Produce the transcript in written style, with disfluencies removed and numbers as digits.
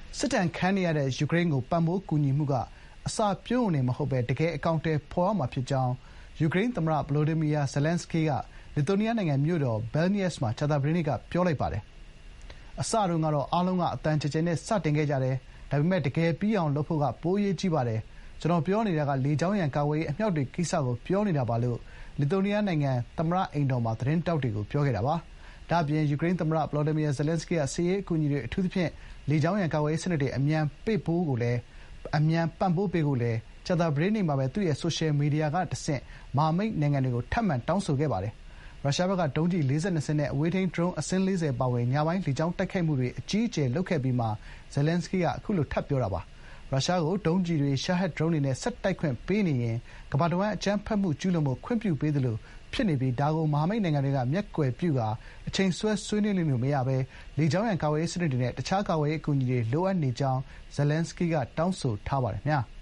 စစ်ဒဏ်ခံနေရတဲ့ယူကရိန်းကိုပံ့ပိုးကူညီမှုကအစပြုံးရုံတင်မဟုတ်ဘဲတကယ်အကောင်အထည်ဖော်ရမှာဖြစ်ကြောင်းယူကရိန်းသမ္မတ Volodymyr Zelenskyy ကလစ်သူယေးနီးယားနိုင်ငံမြို့တော် Vilnius မှာကြာသပတေးနေ့ကပြောလိုက်ပါတယ်။အစတုန်းကတော့အားလုံးကအသံကျယ်ကျယ်နဲ့စတင်ခဲ့ကြတယ်။ဒါပေမဲ့တကယ်ပြီးအောင်လုပ်ဖို့ကပိုအရေးကြီးပါတယ်။ကျွန်တော်ပြောနေတာကလေကြောင်းရန်ကာကွယ်ရေးအမြောက်တွေကိစ္စကိုပြောနေတာပါလို့လစ်သူယေးနီးယားနိုင်ငံသမ္မတအိမ်တော်မှာသတင်းထောက်တွေကိုပြောခဲ့တာပါ။ဒါ့အပြင်ယူကရိန်းသမ္မတ Volodymyr Zelenskyy ကစစ်ရေးအကူအညီတွေအထူးသဖြင့်လေကြောင်းရန်ကာကွယ်ရေးစနစ်တွေအမြန်ပံ့ပိုးပေးဖို့လည်းကြာသပတေးနေ့မှာပဲသူ့ရဲ့ဆိုရှယ်မီဒီယာကတဆင့်မဟာမိတ်နိုင်ငံတွေကိုထပ်မံတောင်းဆိုခဲ့ပါတယ်။ရုရှားဘက်ကဒုံးကျည်42စင်းနဲ့အဝေးထိန်းဒရုန်းအစင်း40ပါဝင်ညပိုင်းလေကြောင်းတိုက်ခိုက်မှုတွေအကြီးအကျယ်လုပ်ခဲ့ပြီးမှ Zelenskyy ကအခုလိုထပ်ပြောတာပါ။ရုရှားကိုဒုံးကျည်တွေရှာဟက်ဒရုန်းတွေနဲ့ဆက်တိုက်ခွင့်ပေးနေရင်ကမ္ဘာတဝန်းအကြမ်းဖက်မှုကျူးလွန်ဖို့ခွင့်ပြုပေးသလိုဖြစ်နေပြီးဒါကိုမဟာမိတ်နိုင်ငံတွေကမျက်ကွယ်ပြုကာအချိန်ဆွဲဆွေးနွေးလို့မရဘဲလေကြောင်းရန်ကာကွယ်ရေးစနစ်တွေနဲ့တခြားကာကွယ်ရေးအကူအညီတွေလိုအပ်နေကြောင်း Zelenskyy ကတောင်းဆိုထားပါတယ်ခင်ဗျာ။